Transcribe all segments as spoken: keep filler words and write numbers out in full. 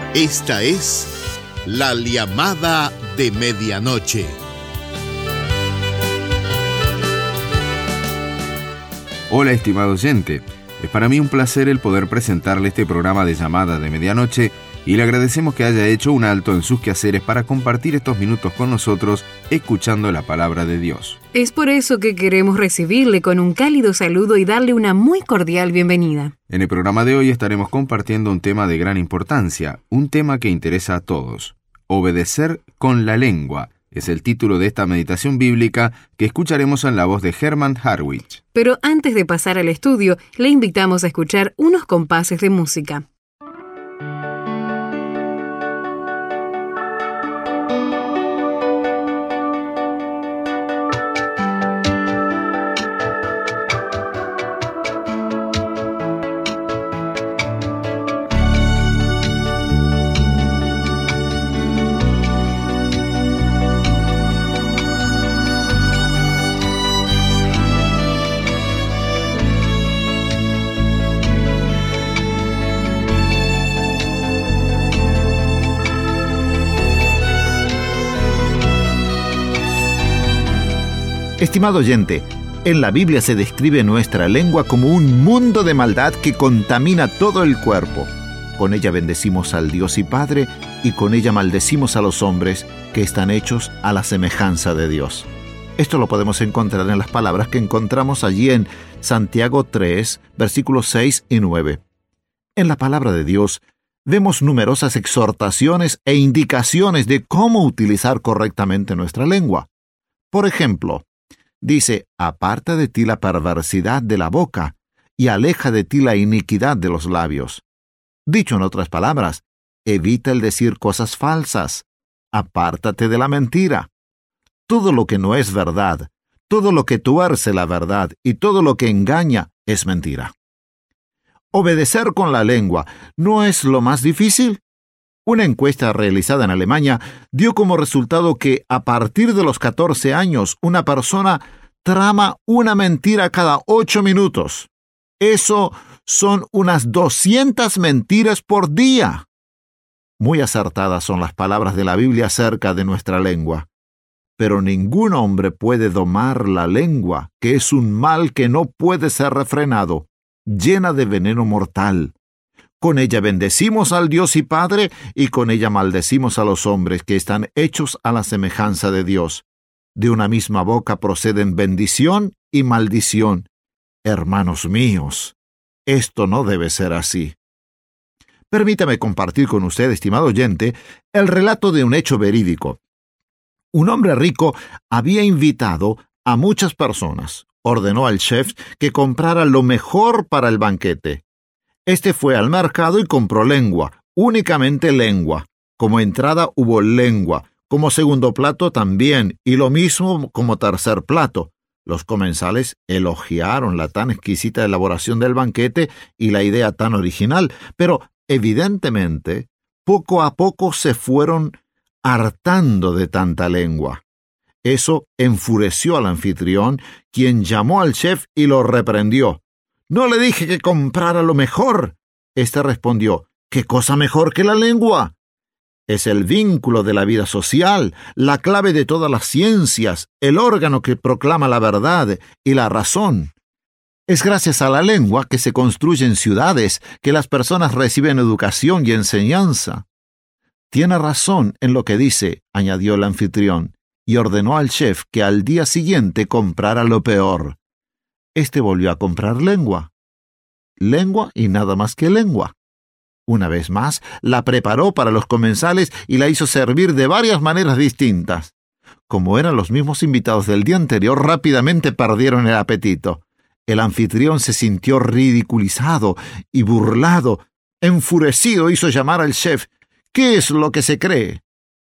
Esta es La Llamada de Medianoche. Hola, estimado oyente. Es para mí un placer el poder presentarle este programa de Llamada de Medianoche y le agradecemos que haya hecho un alto en sus quehaceres para compartir estos minutos con nosotros escuchando la palabra de Dios. Es por eso que queremos recibirle con un cálido saludo y darle una muy cordial bienvenida. En el programa de hoy estaremos compartiendo un tema de gran importancia, un tema que interesa a todos. Obedecer con la lengua es el título de esta meditación bíblica que escucharemos en la voz de Herman Harwich. Pero antes de pasar al estudio, le invitamos a escuchar unos compases de música. Estimado oyente, en la Biblia se describe nuestra lengua como un mundo de maldad que contamina todo el cuerpo. Con ella bendecimos al Dios y Padre, y con ella maldecimos a los hombres que están hechos a la semejanza de Dios. Esto lo podemos encontrar en las palabras que encontramos allí en Santiago tres, versículos seis y nueve. En la palabra de Dios vemos numerosas exhortaciones e indicaciones de cómo utilizar correctamente nuestra lengua. Por ejemplo, dice, aparta de ti la perversidad de la boca y aleja de ti la iniquidad de los labios. Dicho en otras palabras, evita el decir cosas falsas, apártate de la mentira. Todo lo que no es verdad, todo lo que tuerce la verdad y todo lo que engaña es mentira. Obedecer con la lengua no es lo más difícil. Una encuesta realizada en Alemania dio como resultado que a partir de los catorce años una persona trama una mentira cada ocho minutos. Eso son unas doscientas mentiras por día. Muy acertadas son las palabras de la Biblia acerca de nuestra lengua. Pero ningún hombre puede domar la lengua, que es un mal que no puede ser refrenado, llena de veneno mortal. Con ella bendecimos al Dios y Padre, y con ella maldecimos a los hombres que están hechos a la semejanza de Dios. De una misma boca proceden bendición y maldición. Hermanos míos, esto no debe ser así. Permítame compartir con usted, estimado oyente, el relato de un hecho verídico. Un hombre rico había invitado a muchas personas. Ordenó al chef que comprara lo mejor para el banquete. Este fue al mercado y compró lengua, únicamente lengua. Como entrada hubo lengua, como segundo plato también, y lo mismo como tercer plato. Los comensales elogiaron la tan exquisita elaboración del banquete y la idea tan original, pero evidentemente, poco a poco se fueron hartando de tanta lengua. Eso enfureció al anfitrión, quien llamó al chef y lo reprendió. «¿No le dije que comprara lo mejor?» Este respondió, «¿Qué cosa mejor que la lengua? Es el vínculo de la vida social, la clave de todas las ciencias, el órgano que proclama la verdad y la razón. Es gracias a la lengua que se construyen ciudades, que las personas reciben educación y enseñanza». «Tiene razón en lo que dice», añadió el anfitrión, y ordenó al chef que al día siguiente comprara lo peor. Este volvió a comprar lengua. Lengua y nada más que lengua. Una vez más, la preparó para los comensales y la hizo servir de varias maneras distintas. Como eran los mismos invitados del día anterior, rápidamente perdieron el apetito. El anfitrión se sintió ridiculizado y burlado. Enfurecido, hizo llamar al chef. «¿Qué es lo que se cree?»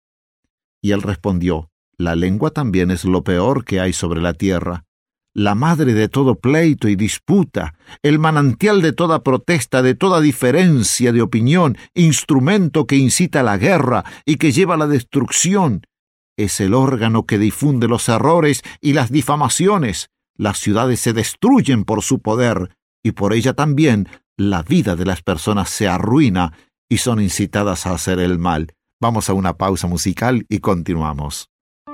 Y él respondió, «La lengua también es lo peor que hay sobre la tierra. La madre de todo pleito y disputa, el manantial de toda protesta, de toda diferencia de opinión, instrumento que incita a la guerra y que lleva a la destrucción. Es el órgano que difunde los errores y las difamaciones. Las ciudades se destruyen por su poder, y por ella también la vida de las personas se arruina y son incitadas a hacer el mal. Vamos a una pausa musical y continuamos.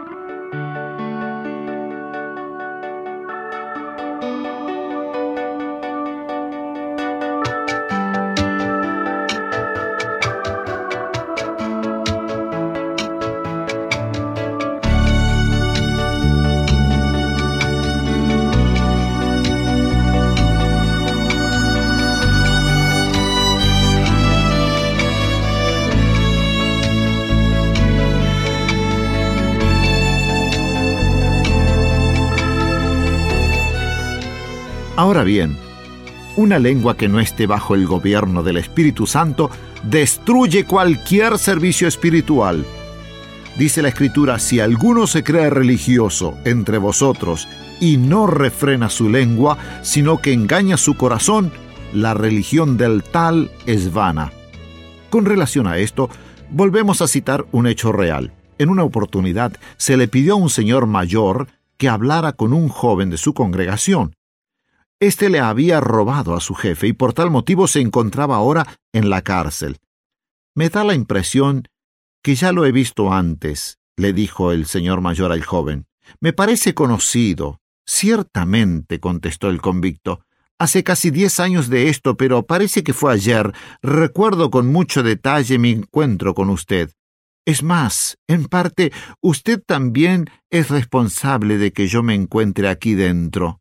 Ahora bien, una lengua que no esté bajo el gobierno del Espíritu Santo destruye cualquier servicio espiritual. Dice la Escritura: si alguno se cree religioso entre vosotros y no refrena su lengua, sino que engaña su corazón, la religión del tal es vana. Con relación a esto, volvemos a citar un hecho real. En una oportunidad se le pidió a un señor mayor que hablara con un joven de su congregación. Este le había robado a su jefe y por tal motivo se encontraba ahora en la cárcel. Me da la impresión que ya lo he visto antes, le dijo el señor mayor al joven. Me parece conocido. Ciertamente, contestó el convicto. Hace casi diez años de esto, pero parece que fue ayer. Recuerdo con mucho detalle mi encuentro con usted. Es más, en parte, usted también es responsable de que yo me encuentre aquí dentro.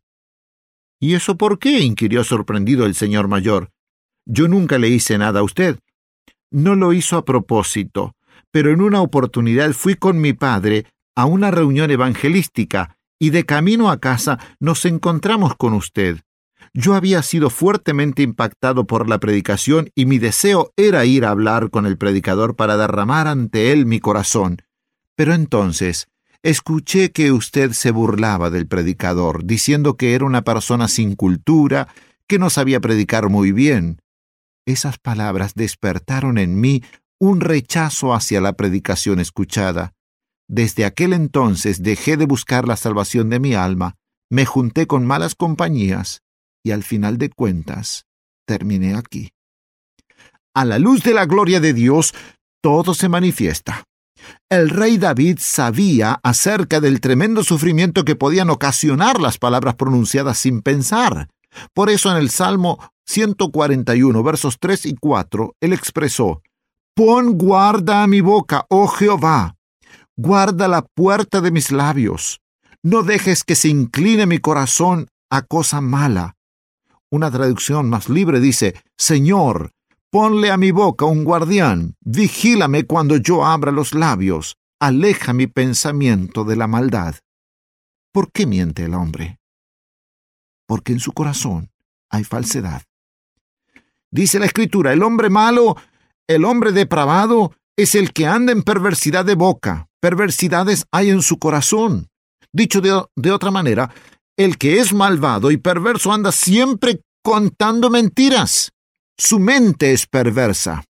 ¿Y eso por qué?, inquirió sorprendido el señor mayor. Yo nunca le hice nada a usted. No lo hizo a propósito, pero en una oportunidad fui con mi padre a una reunión evangelística y de camino a casa nos encontramos con usted. Yo había sido fuertemente impactado por la predicación y mi deseo era ir a hablar con el predicador para derramar ante él mi corazón. Pero entonces escuché que usted se burlaba del predicador, diciendo que era una persona sin cultura, que no sabía predicar muy bien. Esas palabras despertaron en mí un rechazo hacia la predicación escuchada. Desde aquel entonces dejé de buscar la salvación de mi alma, me junté con malas compañías y al final de cuentas terminé aquí. A la luz de la gloria de Dios, todo se manifiesta. El rey David sabía acerca del tremendo sufrimiento que podían ocasionar las palabras pronunciadas sin pensar. Por eso en el Salmo ciento cuarenta y uno, versos tres y cuatro, él expresó: «Pon guarda a mi boca, oh Jehová, guarda la puerta de mis labios. No dejes que se incline mi corazón a cosa mala». Una traducción más libre dice: «Señor, ponle a mi boca un guardián, vigílame cuando yo abra los labios, aleja mi pensamiento de la maldad». ¿Por qué miente el hombre? Porque en su corazón hay falsedad. Dice la Escritura: el hombre malo, el hombre depravado, es el que anda en perversidad de boca. Perversidades hay en su corazón. Dicho de, de otra manera, el que es malvado y perverso anda siempre contando mentiras. Su mente es perversa.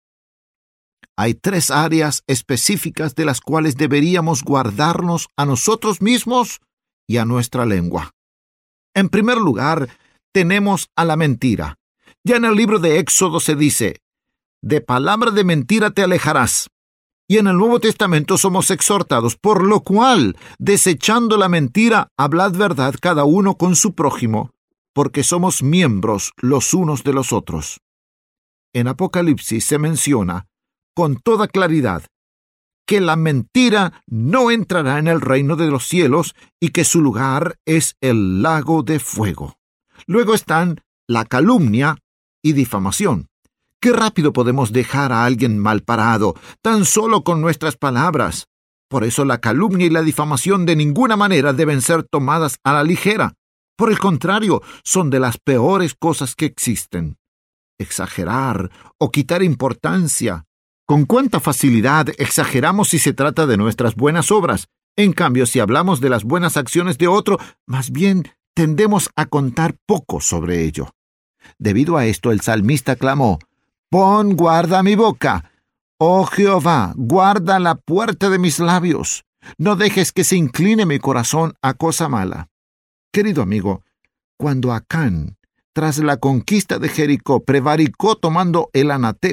Hay tres áreas específicas de las cuales deberíamos guardarnos a nosotros mismos y a nuestra lengua. En primer lugar, tenemos a la mentira. Ya en el libro de Éxodo se dice: «De palabra de mentira te alejarás». Y en el Nuevo Testamento somos exhortados: «Por lo cual, desechando la mentira, hablad verdad cada uno con su prójimo, porque somos miembros los unos de los otros». En Apocalipsis se menciona con toda claridad que la mentira no entrará en el reino de los cielos y que su lugar es el lago de fuego. Luego están la calumnia y difamación. Qué rápido podemos dejar a alguien mal parado, tan solo con nuestras palabras. Por eso la calumnia y la difamación de ninguna manera deben ser tomadas a la ligera. Por el contrario, son de las peores cosas que existen. Exagerar o quitar importancia. Con cuánta facilidad exageramos si se trata de nuestras buenas obras. En cambio, si hablamos de las buenas acciones de otro, más bien tendemos a contar poco sobre ello. Debido a esto, el salmista clamó: «Pon guarda a mi boca. Oh Jehová, guarda la puerta de mis labios. No dejes que se incline mi corazón a cosa mala». Querido amigo, cuando Acán, tras la conquista de Jericó, prevaricó tomando el anatema,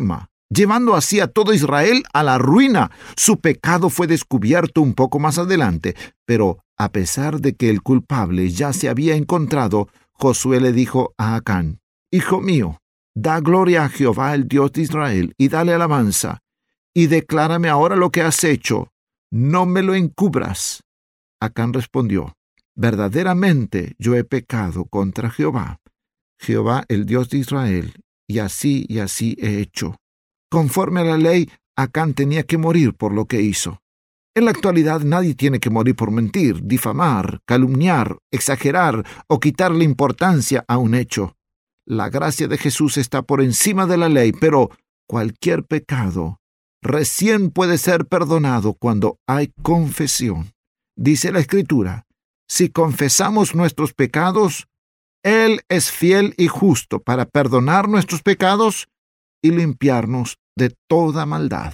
llevando así a todo Israel a la ruina. Su pecado fue descubierto un poco más adelante, pero a pesar de que el culpable ya se había encontrado, Josué le dijo a Acán: Hijo mío, da gloria a Jehová, el Dios de Israel, y dale alabanza, y declárame ahora lo que has hecho. No me lo encubras. Acán respondió: Verdaderamente yo he pecado contra Jehová, Jehová el Dios de Israel, y así y así he hecho. Conforme a la ley, Acán tenía que morir por lo que hizo. En la actualidad nadie tiene que morir por mentir, difamar, calumniar, exagerar o quitarle importancia a un hecho. La gracia de Jesús está por encima de la ley, pero cualquier pecado recién puede ser perdonado cuando hay confesión. Dice la Escritura: si confesamos nuestros pecados, Él es fiel y justo para perdonar nuestros pecados y limpiarnos de toda maldad.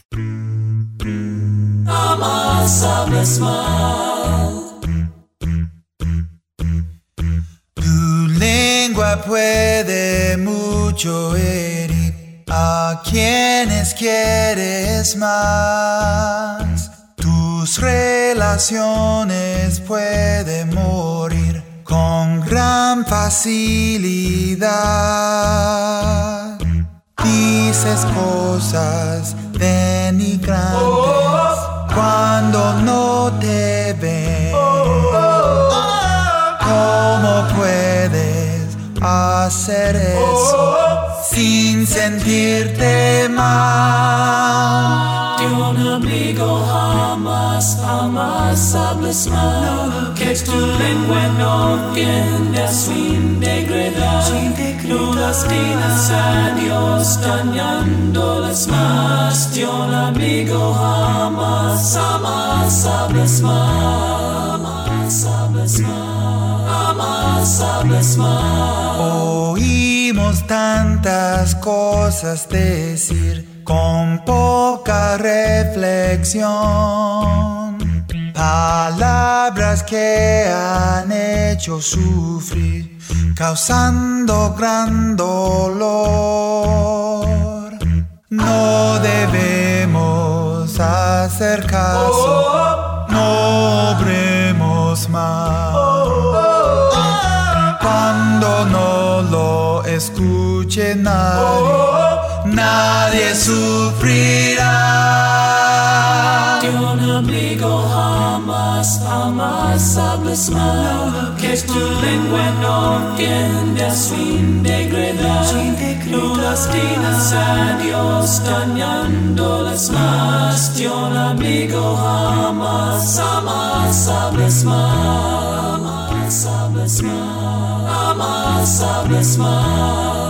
Tu lengua puede mucho herir a quienes quieres más. Tus relaciones pueden morir con gran facilidad. Dices cosas denigrantes cuando no te ven. ¿Cómo puedes hacer eso sin sentirte mal? De un amigo jamás, jamás hables mal. Que tu lengua no tienda sin degradar. No lastimes a Dios dañándoles más. De un amigo jamás, jamás hables mal. Jamás hables mal. Jamás hables mal. Oímos tantas cosas decir con poca reflexión, palabras que han hecho sufrir, causando gran dolor. No debemos hacer caso, no obremos mal. Cuando no lo escuche nadie, nadie sufrirá. De un amigo jamás, jamás hables mal. Que tu lengua no tienda sin degradar. No lastimes a Dios dañándoles más. De un amigo jamás, jamás hables mal. Jamás hables mal. Jamás hables mal.